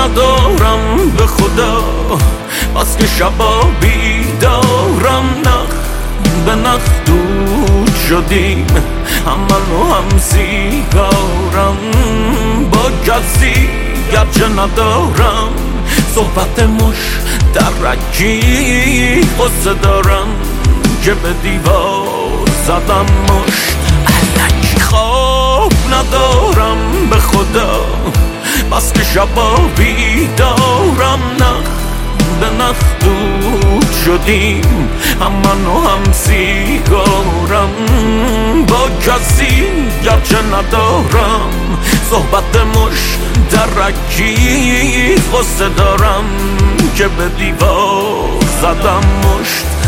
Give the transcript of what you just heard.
ندارم به خدا، بس که شبا بیدارم. نخ به نخ دود شدیم، هم من و هم سیگارم. با کسی گرچه ندارم صحبت مشترکی، قصه دارم که به دیوار زدم مشت الکی. خواب ندارم به خدا، بس که شبا بیدارم. نخ به نخ دود شدیم، هم من و هم سیگارم. با کسی گرچه ندارم صحبت مشترکی، قصه دارم که به دیوار زدم مشت